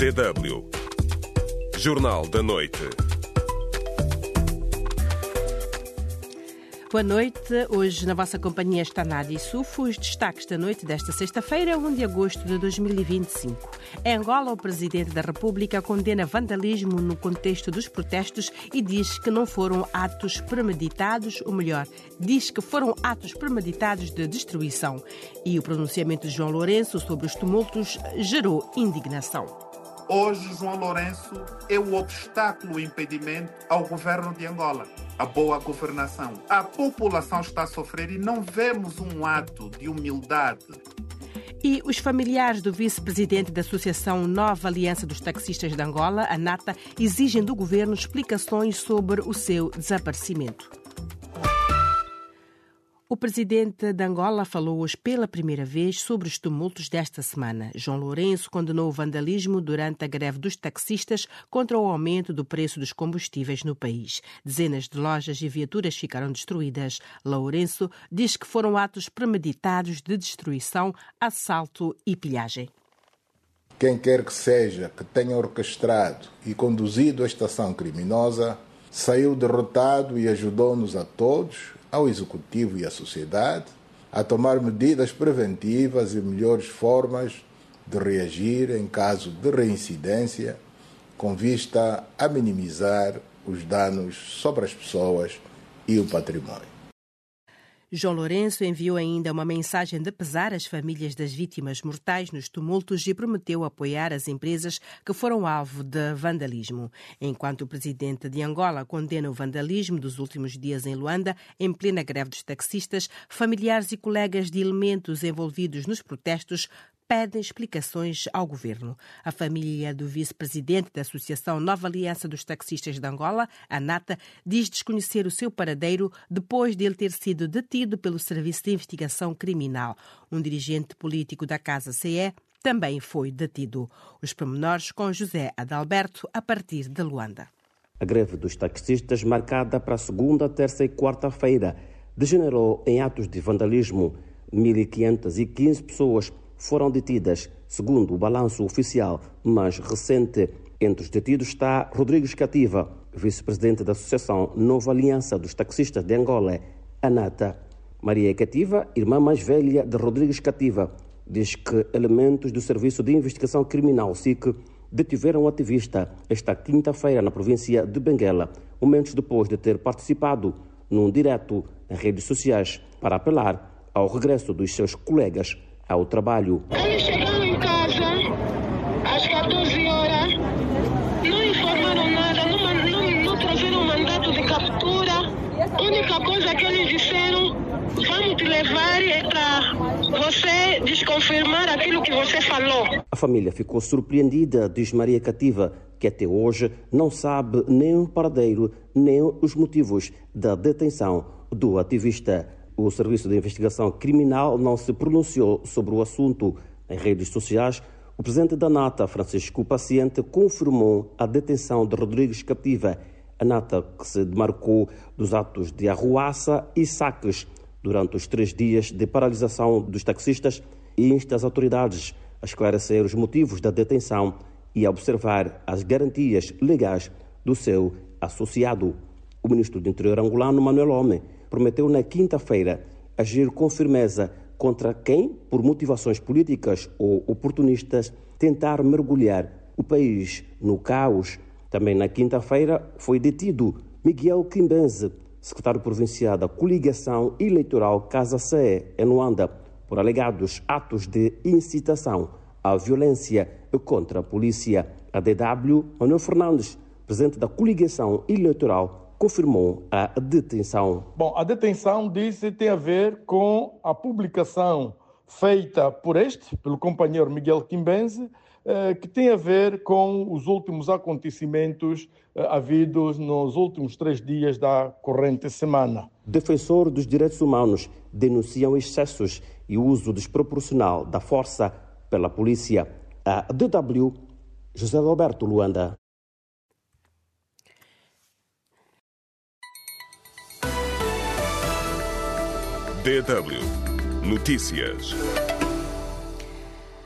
DW Jornal da Noite. Boa noite. Hoje na vossa companhia está Nádia Sufo. Os destaques da noite desta sexta-feira, 1 de agosto de 2025. Em Angola, o Presidente da República condena vandalismo no contexto dos protestos e diz que não foram atos premeditados, ou melhor, diz que foram atos premeditados de destruição. E o pronunciamento de João Lourenço sobre os tumultos gerou indignação. Hoje, João Lourenço é o obstáculo, o impedimento ao governo de Angola, a boa governação. A população está a sofrer e não vemos um ato de humildade. E os familiares do vice-presidente da Associação Nova Aliança dos Taxistas de Angola, ANATA, exigem do governo explicações sobre o seu desaparecimento. O presidente de Angola falou hoje pela primeira vez sobre os tumultos desta semana. João Lourenço condenou o vandalismo durante a greve dos taxistas contra o aumento do preço dos combustíveis no país. Dezenas de lojas e viaturas ficaram destruídas. Lourenço diz que foram atos premeditados de destruição, assalto e pilhagem. Quem quer que seja que tenha orquestrado e conduzido esta ação criminosa saiu derrotado e ajudou-nos a todos, ao Executivo e à sociedade, a tomar medidas preventivas e melhores formas de reagir em caso de reincidência, com vista a minimizar os danos sobre as pessoas e o património. João Lourenço enviou ainda uma mensagem de pesar às famílias das vítimas mortais nos tumultos e prometeu apoiar as empresas que foram alvo de vandalismo. Enquanto o presidente de Angola condena o vandalismo dos últimos dias em Luanda, em plena greve dos taxistas, familiares e colegas de elementos envolvidos nos protestos pedem explicações ao governo. A família do vice-presidente da Associação Nova Aliança dos Taxistas de Angola, ANATA, diz desconhecer o seu paradeiro depois de ele ter sido detido pelo Serviço de Investigação Criminal. Um dirigente político da Casa CE também foi detido. Os pormenores com José Adalberto, a partir de Luanda. A greve dos taxistas, marcada para a segunda, terça e quarta-feira, degenerou em atos de vandalismo. 1.515 pessoas foram detidas, segundo o balanço oficial mais recente. Entre os detidos está Rodrigues Cativa, vice-presidente da Associação Nova Aliança dos Taxistas de Angola, ANATA. Maria Cativa, irmã mais velha de Rodrigues Cativa, diz que elementos do Serviço de Investigação Criminal, SIC, detiveram o ativista esta quinta-feira na província de Benguela, momentos depois de ter participado num direto em redes sociais para apelar ao regresso dos seus colegas ao trabalho. Eles chegaram em casa às 14 horas, não informaram nada, não trouxeram mandato de captura. A única coisa que eles disseram: vamos te levar para você desconfirmar aquilo que você falou. A família ficou surpreendida, diz Maria Cativa, que até hoje não sabe nem o paradeiro, nem os motivos da detenção do ativista. O Serviço de Investigação Criminal não se pronunciou sobre o assunto. Em redes sociais, o presidente da ANATA, Francisco Paciente, confirmou a detenção de Rodrigues Cativa. A ANATA, que se demarcou dos atos de arruaça e saques durante os 3 dias de paralisação dos taxistas, e insta as autoridades a esclarecer os motivos da detenção e a observar as garantias legais do seu associado. O ministro do Interior angolano, Manuel Homem, prometeu na quinta-feira agir com firmeza contra quem, por motivações políticas ou oportunistas, tentar mergulhar o país no caos. Também na quinta-feira foi detido Miguel Kimbenze, secretário provincial da coligação eleitoral Casa CE em Luanda, por alegados atos de incitação à violência contra a polícia. A DW, Manuel Fernandes, presidente da coligação eleitoral, confirmou a detenção. Bom, a detenção, disse, tem a ver com a publicação feita pelo companheiro Miguel Kimbenze, que tem a ver com os últimos acontecimentos havidos nos últimos 3 dias da corrente semana. Defensor dos direitos humanos denunciam excessos e uso desproporcional da força pela polícia. A DW, José Roberto, Luanda. DW Notícias.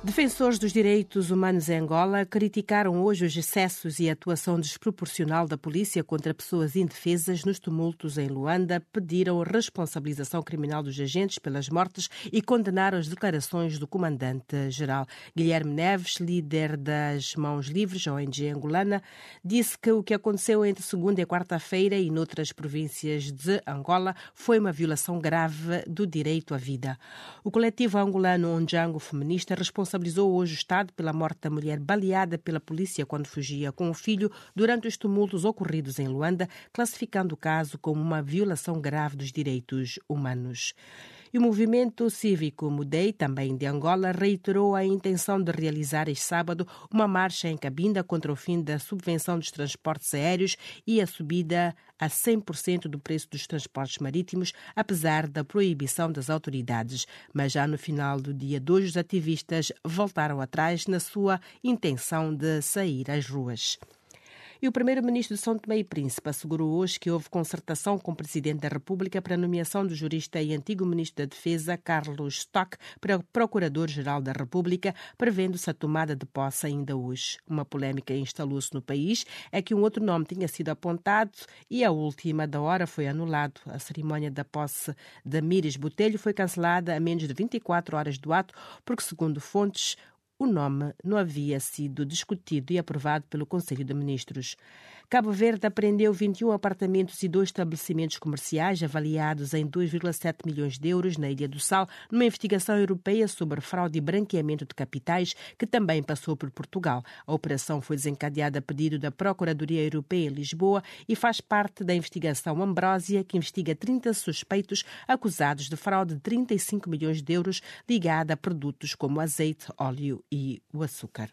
Defensores dos direitos humanos em Angola criticaram hoje os excessos e a atuação desproporcional da polícia contra pessoas indefesas nos tumultos em Luanda, pediram a responsabilização criminal dos agentes pelas mortes e condenaram as declarações do comandante-geral. Guilherme Neves, líder das Mãos Livres, ONG angolana, disse que o que aconteceu entre segunda e quarta-feira e noutras províncias de Angola foi uma violação grave do direito à vida. O coletivo angolano Ondjango Feminista responsabilizou hoje o Estado pela morte da mulher baleada pela polícia quando fugia com o filho durante os tumultos ocorridos em Luanda, classificando o caso como uma violação grave dos direitos humanos. E o movimento cívico Mudei, também de Angola, reiterou a intenção de realizar este sábado uma marcha em Cabinda contra o fim da subvenção dos transportes aéreos e a subida a 100% do preço dos transportes marítimos, apesar da proibição das autoridades. Mas já no final do dia 2, os ativistas voltaram atrás na sua intenção de sair às ruas. E o primeiro-ministro de São Tomé e Príncipe assegurou hoje que houve concertação com o Presidente da República para a nomeação do jurista e antigo Ministro da Defesa, Carlos Stock, para Procurador-Geral da República, prevendo-se a tomada de posse ainda hoje. Uma polémica instalou-se no país, é que um outro nome tinha sido apontado e a última da hora foi anulado. A cerimónia da posse de Míris Botelho foi cancelada a menos de 24 horas do ato, porque, segundo fontes, o nome não havia sido discutido e aprovado pelo Conselho de Ministros. Cabo Verde apreendeu 21 apartamentos e 2 estabelecimentos comerciais avaliados em 2,7 milhões de euros na Ilha do Sal, numa investigação europeia sobre fraude e branqueamento de capitais que também passou por Portugal. A operação foi desencadeada a pedido da Procuradoria Europeia em Lisboa e faz parte da investigação Ambrósia, que investiga 30 suspeitos acusados de fraude de 35 milhões de euros ligada a produtos como azeite, óleo e o açúcar.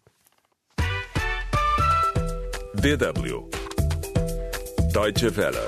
DW Deutsche Welle.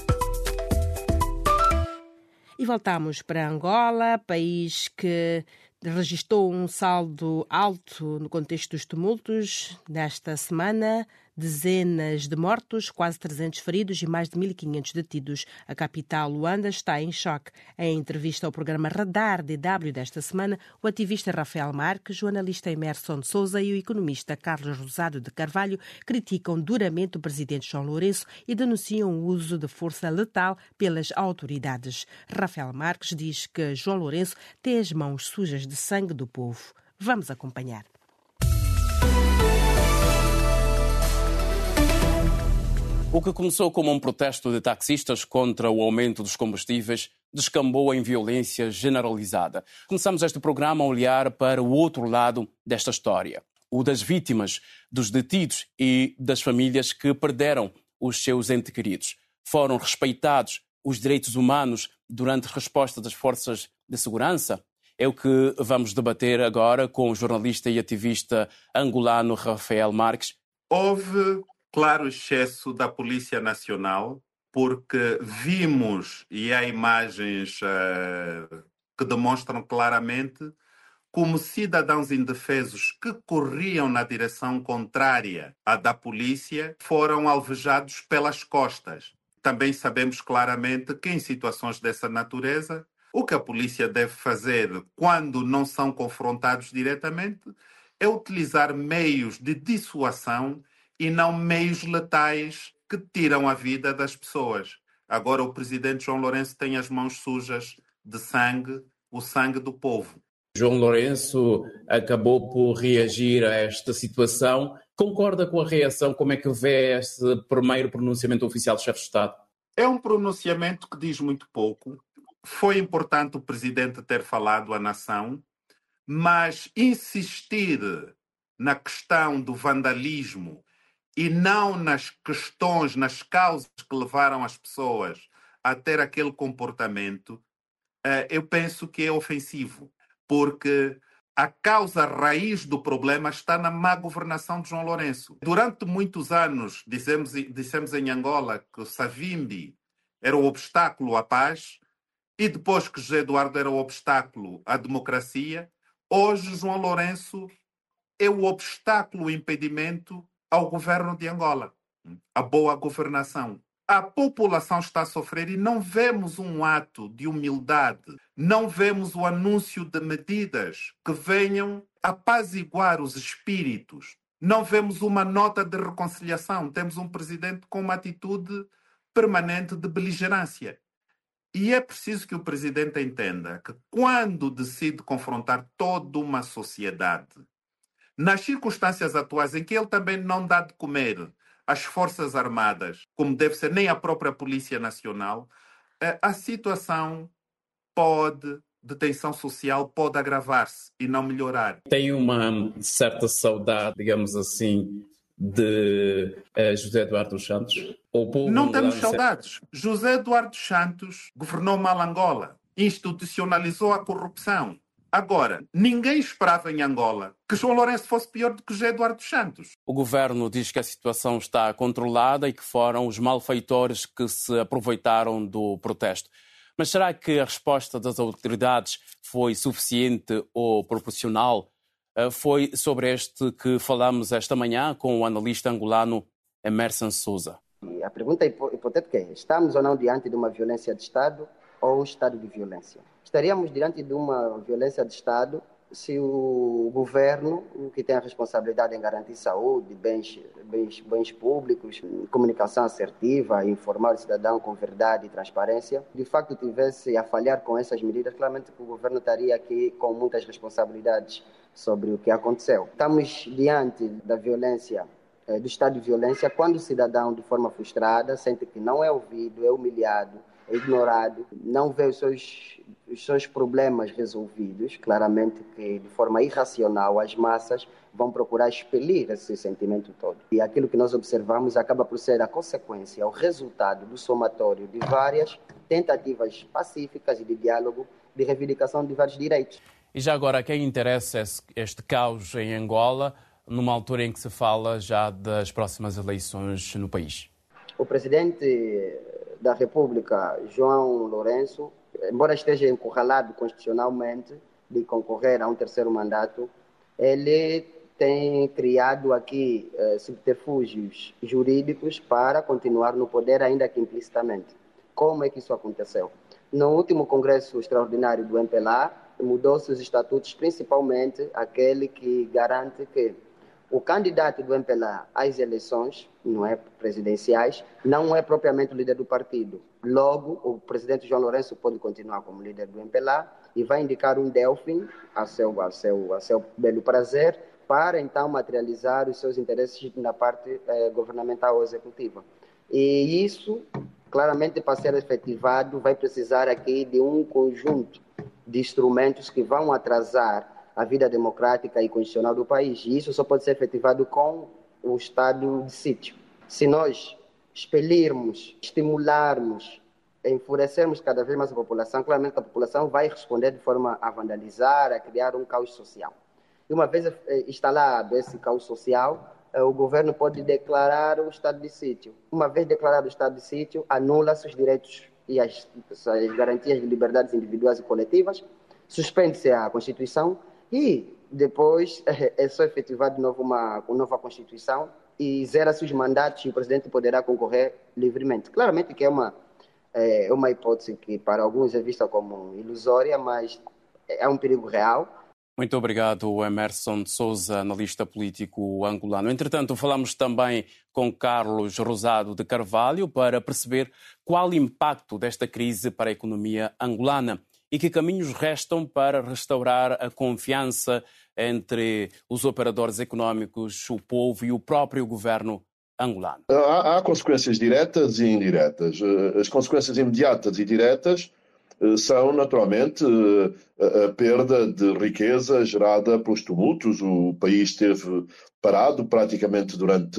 E voltamos para Angola, país que registrou um saldo alto no contexto dos tumultos nesta semana. Dezenas de mortos, quase 300 feridos e mais de 1.500 detidos. A capital, Luanda, está em choque. Em entrevista ao programa Radar DW desta semana, o ativista Rafael Marques, o analista Emerson de Souza e o economista Carlos Rosado de Carvalho criticam duramente o presidente João Lourenço e denunciam o uso de força letal pelas autoridades. Rafael Marques diz que João Lourenço tem as mãos sujas de sangue do povo. Vamos acompanhar. O que começou como um protesto de taxistas contra o aumento dos combustíveis descambou em violência generalizada. Começamos este programa a olhar para o outro lado desta história, o das vítimas, dos detidos e das famílias que perderam os seus entes queridos. Foram respeitados os direitos humanos durante a resposta das forças de segurança? É o que vamos debater agora com o jornalista e ativista angolano Rafael Marques. Houve claro excesso da Polícia Nacional, porque vimos, e há imagens que demonstram claramente, como cidadãos indefesos que corriam na direção contrária à da polícia foram alvejados pelas costas. Também sabemos claramente que em situações dessa natureza, o que a polícia deve fazer quando não são confrontados diretamente é utilizar meios de dissuasão e não meios letais que tiram a vida das pessoas. Agora o presidente João Lourenço tem as mãos sujas de sangue, o sangue do povo. João Lourenço acabou por reagir a esta situação. Concorda com a reação? Como é que vê este primeiro pronunciamento oficial do chefe de Estado? É um pronunciamento que diz muito pouco. Foi importante o presidente ter falado à nação, mas insistir na questão do vandalismo e não nas questões, nas causas que levaram as pessoas a ter aquele comportamento, eu penso que é ofensivo, porque a causa raiz do problema está na má governação de João Lourenço. Durante muitos anos, dissemos em Angola que o Savimbi era o obstáculo à paz, e depois que José Eduardo era o obstáculo à democracia, hoje João Lourenço é o obstáculo, o impedimento ao governo de Angola, a boa governação. A população está a sofrer e não vemos um ato de humildade, não vemos o anúncio de medidas que venham apaziguar os espíritos, não vemos uma nota de reconciliação. Temos um presidente com uma atitude permanente de beligerância. E é preciso que o presidente entenda que quando decide confrontar toda uma sociedade, nas circunstâncias atuais em que ele também não dá de comer às Forças Armadas, como deve ser, nem à própria Polícia Nacional, a situação de tensão social pode agravar-se e não melhorar. Tem uma certa saudade, digamos assim, de José Eduardo dos Santos? Não temos saudades. José Eduardo dos Santos governou mal Angola, institucionalizou a corrupção. Agora, ninguém esperava em Angola que João Lourenço fosse pior do que José Eduardo dos Santos. O governo diz que a situação está controlada e que foram os malfeitores que se aproveitaram do protesto. Mas será que a resposta das autoridades foi suficiente ou proporcional? Foi sobre este que falamos esta manhã com o analista angolano Emerson Souza. A pergunta hipotética é: estamos ou não diante de uma violência de Estado ou um estado de violência? Estaríamos diante de uma violência de Estado se o governo, que tem a responsabilidade em garantir saúde, bens públicos, comunicação assertiva, informar o cidadão com verdade e transparência, de facto tivesse a falhar com essas medidas, claramente que o governo estaria aqui com muitas responsabilidades sobre o que aconteceu. Estamos diante da violência, do estado de violência, quando o cidadão, de forma frustrada, sente que não é ouvido, é humilhado, é ignorado, não vê os seus problemas resolvidos. Claramente que, de forma irracional, as massas vão procurar expelir esse sentimento todo. E aquilo que nós observamos acaba por ser a consequência, o resultado do somatório de várias tentativas pacíficas e de diálogo de reivindicação de vários direitos. E já agora, a quem interessa este caos em Angola, numa altura em que se fala já das próximas eleições no país? O presidente da República, João Lourenço, embora esteja encurralado constitucionalmente de concorrer a um terceiro mandato, ele tem criado aqui subterfúgios jurídicos para continuar no poder, ainda que implicitamente. Como é que isso aconteceu? No último Congresso Extraordinário do MPLA, mudou-se os estatutos, principalmente aquele que garante que o candidato do MPLA às eleições, não é presidenciais, não é propriamente o líder do partido. Logo, o presidente João Lourenço pode continuar como líder do MPLA e vai indicar um Delfim a seu belo prazer para então materializar os seus interesses na parte governamental ou executiva. E isso, claramente, para ser efetivado, vai precisar aqui de um conjunto de instrumentos que vão atrasar a vida democrática e constitucional do país. E isso só pode ser efetivado com o estado de sítio. Se nós expelirmos, estimularmos, enfurecermos cada vez mais a população, claramente a população vai responder de forma a vandalizar, a criar um caos social. E uma vez instalado esse caos social, o governo pode declarar o estado de sítio. Uma vez declarado o estado de sítio, anula-se os direitos e as garantias de liberdades individuais e coletivas, suspende-se a Constituição e depois é só efetivado de novo uma nova Constituição e zera-se os mandatos e o presidente poderá concorrer livremente. Claramente que é uma hipótese que para alguns é vista como ilusória, mas é um perigo real. Muito obrigado, Emerson Souza, analista político angolano. Entretanto, falamos também com Carlos Rosado de Carvalho para perceber qual o impacto desta crise para a economia angolana e que caminhos restam para restaurar a confiança entre os operadores económicos, o povo e o próprio governo angolano. Há consequências diretas e indiretas. As consequências imediatas e diretas são, naturalmente, a perda de riqueza gerada pelos tumultos. O país esteve parado praticamente durante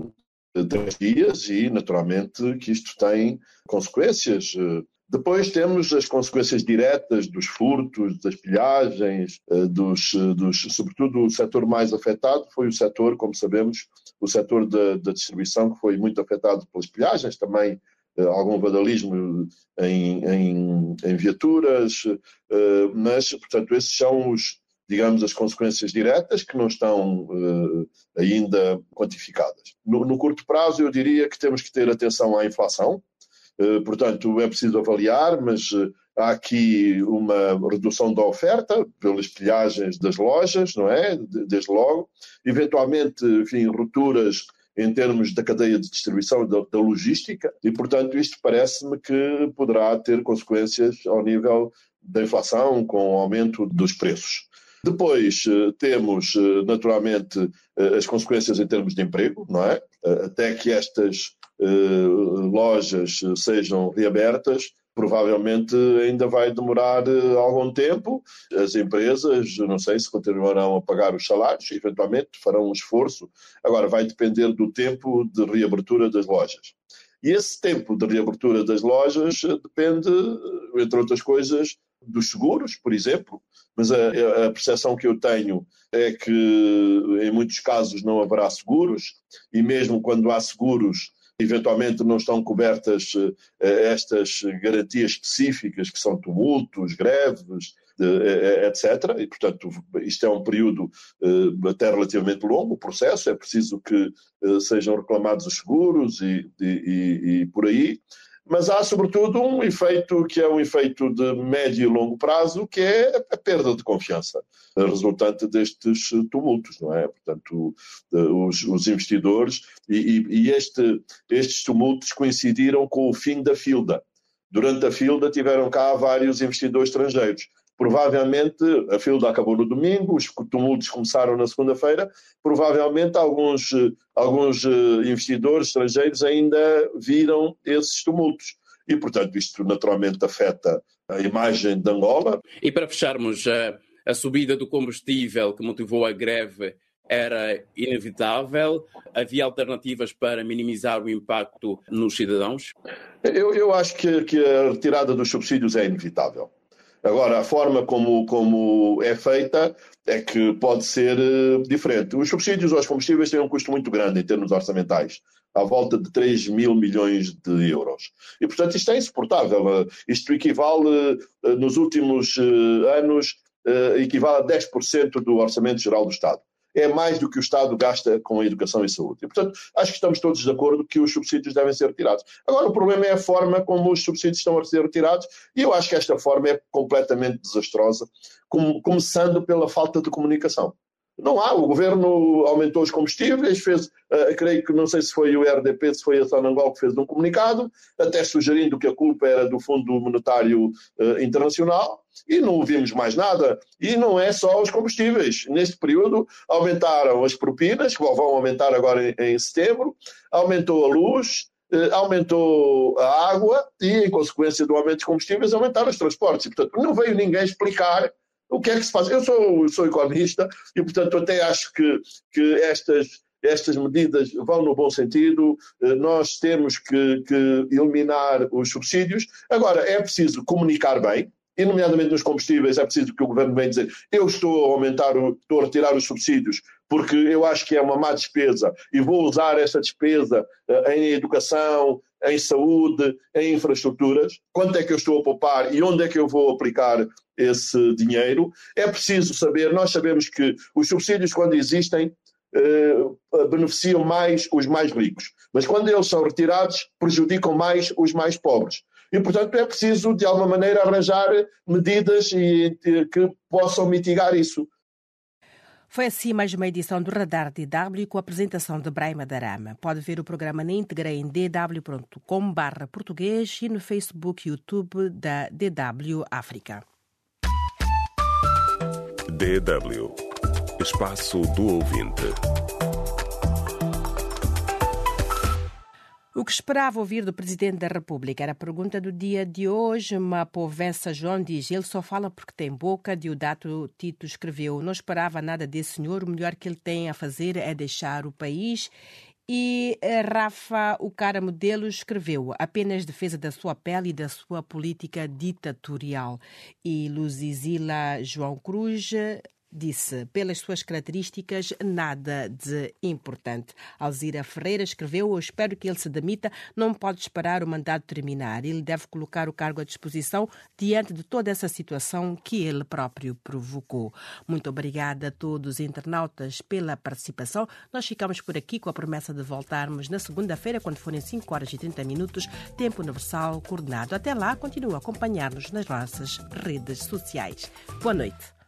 3 dias e, naturalmente, que isto tem consequências. Depois temos as consequências diretas dos furtos, das pilhagens, sobretudo o setor mais afetado foi o setor, como sabemos, o setor da distribuição, que foi muito afetado pelas pilhagens, também algum vandalismo em viaturas, mas, portanto, esses são digamos, as consequências diretas que não estão ainda quantificadas. No curto prazo, eu diria que temos que ter atenção à inflação. Portanto, é preciso avaliar, mas há aqui uma redução da oferta pelas pilhagens das lojas, não é? Desde logo. Eventualmente, enfim, rupturas em termos da cadeia de distribuição da logística e, portanto, isto parece-me que poderá ter consequências ao nível da inflação com o aumento dos preços. Depois temos, naturalmente, as consequências em termos de emprego, não é? Até que estas lojas sejam reabertas, provavelmente ainda vai demorar algum tempo. As empresas, não sei se continuarão a pagar os salários, eventualmente farão um esforço. Agora, vai depender do tempo de reabertura das lojas. E esse tempo de reabertura das lojas depende, entre outras coisas, dos seguros, por exemplo. Mas a percepção que eu tenho é que, em muitos casos, não haverá seguros. E mesmo quando há seguros, eventualmente não estão cobertas estas garantias específicas que são tumultos, greves, etc. E, portanto, isto é um período até relativamente longo, o processo, é preciso que sejam reclamados os seguros e por aí. Mas há, sobretudo, um efeito que é um efeito de médio e longo prazo, que é a perda de confiança resultante destes tumultos, não é? Portanto, os investidores e estes tumultos coincidiram com o fim da FILDA. Durante a FILDA tiveram cá vários investidores estrangeiros. Provavelmente, a FILDA acabou no domingo, os tumultos começaram na segunda-feira, provavelmente alguns investidores estrangeiros ainda viram esses tumultos. E, portanto, isto naturalmente afeta a imagem de Angola. E para fecharmos, a subida do combustível que motivou a greve era inevitável? Havia alternativas para minimizar o impacto nos cidadãos? Eu acho que a retirada dos subsídios é inevitável. Agora, a forma como é feita é que pode ser diferente. Os subsídios aos combustíveis têm um custo muito grande em termos orçamentais, à volta de 3 mil milhões de euros. E, portanto, isto é insuportável. Isto equivale, nos últimos anos, equivale a 10% do orçamento geral do Estado. É mais do que o Estado gasta com a educação e saúde. E, portanto, acho que estamos todos de acordo que os subsídios devem ser retirados. Agora, o problema é a forma como os subsídios estão a ser retirados e eu acho que esta forma é completamente desastrosa, começando pela falta de comunicação. Não há, o governo aumentou os combustíveis, fez, creio que não sei se foi o RDP, se foi a Sonangol que fez um comunicado, até sugerindo que a culpa era do Fundo Monetário Internacional, e não ouvimos mais nada. E não é só os combustíveis. Neste período aumentaram as propinas, que vão aumentar agora em setembro, aumentou a luz, aumentou a água e, em consequência do aumento dos combustíveis, aumentaram os transportes. E, portanto, não veio ninguém explicar o que é que se faz. Eu sou economista e, portanto, até acho que estas medidas vão no bom sentido. Nós temos que eliminar os subsídios. Agora, é preciso comunicar bem, e nomeadamente nos combustíveis é preciso que o governo venha dizer: eu estou a retirar os subsídios porque eu acho que é uma má despesa e vou usar essa despesa em educação, em saúde, em infraestruturas. Quanto é que eu estou a poupar e onde é que eu vou aplicar esse dinheiro? É preciso saber, nós sabemos que os subsídios, quando existem, beneficiam mais os mais ricos, mas quando eles são retirados, prejudicam mais os mais pobres. E, portanto, é preciso, de alguma maneira, arranjar medidas que possam mitigar isso. Foi assim mais uma edição do Radar DW com a apresentação de Braima Darama. Pode ver o programa na íntegra em dw.com/português e no Facebook e YouTube da DW África. DW, Espaço do Ouvinte. O que esperava ouvir do Presidente da República era a pergunta do dia de hoje. Mapovessa João diz: ele só fala porque tem boca. Diodato Tito escreveu: não esperava nada desse senhor, o melhor que ele tem a fazer é deixar o país. E Rafa, o cara modelo, escreveu: apenas defesa da sua pele e da sua política ditatorial. E Luzizila João Cruz disse, pelas suas características, nada de importante. Alzira Ferreira escreveu: eu espero que ele se demita, não pode esperar o mandato terminar. Ele deve colocar o cargo à disposição diante de toda essa situação que ele próprio provocou. Muito obrigada a todos os internautas pela participação. Nós ficamos por aqui com a promessa de voltarmos na segunda-feira, quando forem 5h30, tempo universal coordenado. Até lá, continue a acompanhar-nos nas nossas redes sociais. Boa noite.